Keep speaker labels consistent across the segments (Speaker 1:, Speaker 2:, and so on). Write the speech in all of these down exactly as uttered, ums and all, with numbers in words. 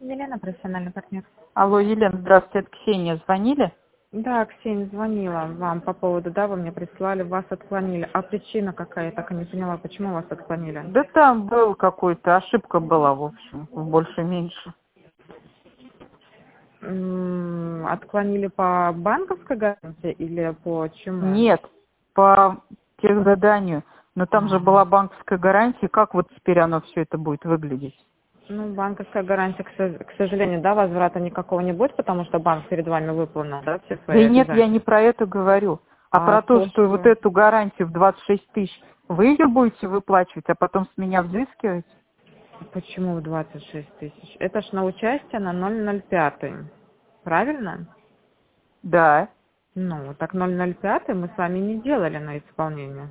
Speaker 1: Елена, профессиональный партнер.
Speaker 2: Алло, Елена, здравствуйте, это Ксения. Звонили?
Speaker 1: Да, Ксения звонила вам по поводу, да, вы мне прислали, вас отклонили. А причина какая? Я так и не поняла, почему вас отклонили?
Speaker 2: Да там был какой-то, ошибка была, в общем, больше-меньше.
Speaker 1: М, Отклонили по банковской гарантии или по чему?
Speaker 2: Нет, по техзаданию. Но там же
Speaker 1: А,
Speaker 2: была банковская гарантия. Как вот теперь оно все это будет выглядеть?
Speaker 1: Ну, банковская гарантия, к со- к сожалению, да, возврата никакого не будет, потому что банк перед вами выполнил, да, все
Speaker 2: Да
Speaker 1: свои
Speaker 2: и нет, я
Speaker 1: обязательства.
Speaker 2: не про это говорю, а
Speaker 1: А
Speaker 2: про то,
Speaker 1: то,
Speaker 2: что вот
Speaker 1: что...
Speaker 2: эту гарантию в двадцать шесть тысяч вы ее будете выплачивать, а потом с меня взыскивать?
Speaker 1: Почему в двадцать шесть тысяч? Это ж на участие на ноль ноль пять, правильно?
Speaker 2: Да.
Speaker 1: Ну, так ноль ноль пять мы с вами не делали на исполнение.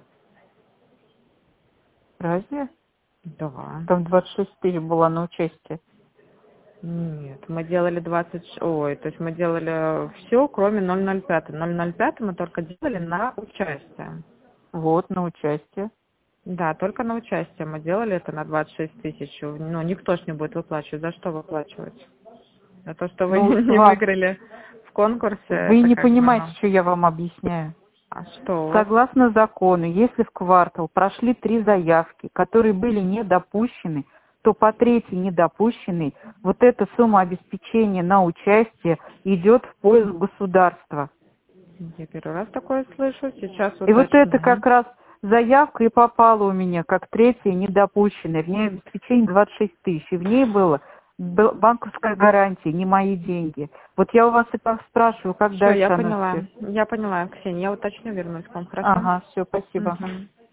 Speaker 2: Разве?
Speaker 1: Да.
Speaker 2: Там двадцать шесть тысяч было на участие.
Speaker 1: Нет, мы делали двадцать, ш- ой, то есть мы делали все, кроме ноль ноль пять. ноль ноль пять мы только делали на участие.
Speaker 2: Вот, на участие.
Speaker 1: Да, только на участие мы делали это на двадцать шесть тысяч. Ну, никто ж не будет выплачивать. За что выплачивать? За то, что вы
Speaker 2: Ну, с
Speaker 1: не
Speaker 2: вас.
Speaker 1: выиграли в конкурсе,
Speaker 2: Вы
Speaker 1: это
Speaker 2: не
Speaker 1: как бы,
Speaker 2: понимаете,
Speaker 1: ну...
Speaker 2: что я вам объясняю.
Speaker 1: А что у вас?
Speaker 2: Согласно закону, если в квартал прошли три заявки, которые были недопущены, то по третьей недопущенной вот эта сумма обеспечения на участие идет в пользу государства.
Speaker 1: Я первый раз такое слышу, сейчас
Speaker 2: И вот это
Speaker 1: уточню.
Speaker 2: как раз заявка и попала у меня как третья недопущенная. В ней обеспечение двадцать шесть тысяч. И в ней было б- банковская гарантия, не мои деньги. Вот я у вас и так спрашиваю, как
Speaker 1: Все,
Speaker 2: дальше
Speaker 1: я
Speaker 2: оно
Speaker 1: поняла.
Speaker 2: все.
Speaker 1: Я поняла, Ксения, я уточню, вернусь к вам, хорошо?
Speaker 2: Ага, все, спасибо.
Speaker 1: Мгм.